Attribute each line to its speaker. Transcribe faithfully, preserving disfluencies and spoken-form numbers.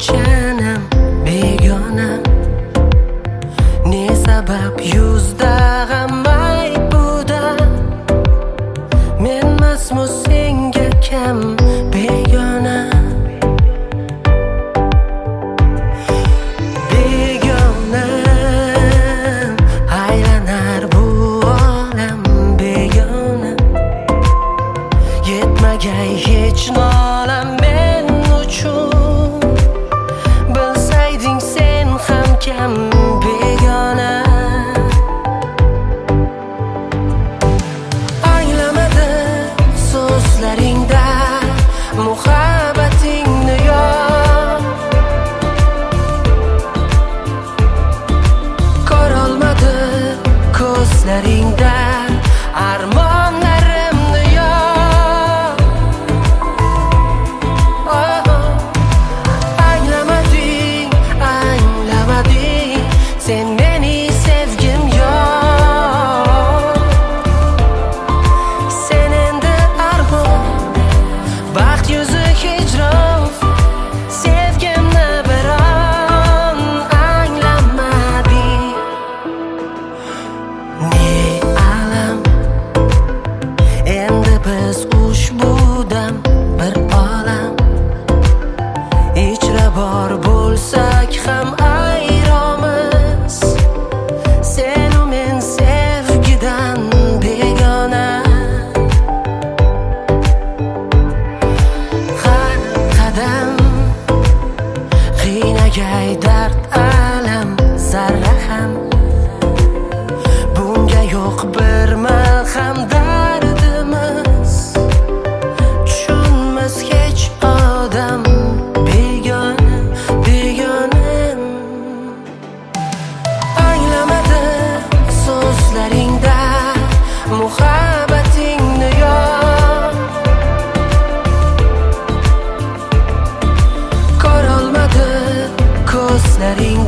Speaker 1: janam begonam, ne sabab yuzda g'amay buda, men masmu senga kam begona. Begonam, aylanar bu olam begona, yetmagay hech nolam men uchun, bilsayding sen ham kam begona. Anglamadi so'zlaringda muhabbatingni yo'q, ko'rolmadi ko'zlaringda armonlarimni yo'q. Oh, anglamading, anglamading, sen meni sevgim yo'q. Sen endi armon, baxt yuzi hijron, sevgimni biron anglamading. Ne alam, endi biz ushbu dam bir olam, ichra bor bo'lsak ham ayromiz, senu men sevgidan begona. Har qadam qiynagay dard alam zarra ham, bunga yo'q bir malham dardimiz, tushunmas hech odam begona, begona. Anglamadi so'zlaringda muhabbatingni yo'q, ko'rolmadi ko'zlaring